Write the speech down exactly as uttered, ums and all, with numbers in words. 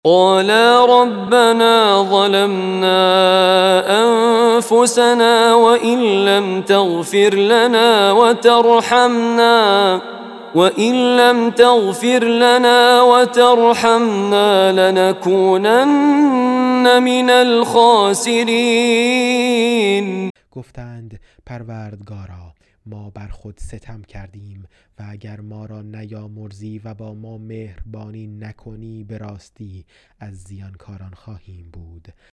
قالا ربنا ظلمنا أنفسنا وإن لم تغفر لنا وترحمنا وإن لم تغفر لنا وترحمنا لنكونن من الخاسرین. گفتند پروردگارا، ما بر خود ستم کردیم و اگر ما را نیامرزی و با ما مهربانی نکنی به راستی از زیانکاران خواهیم بود.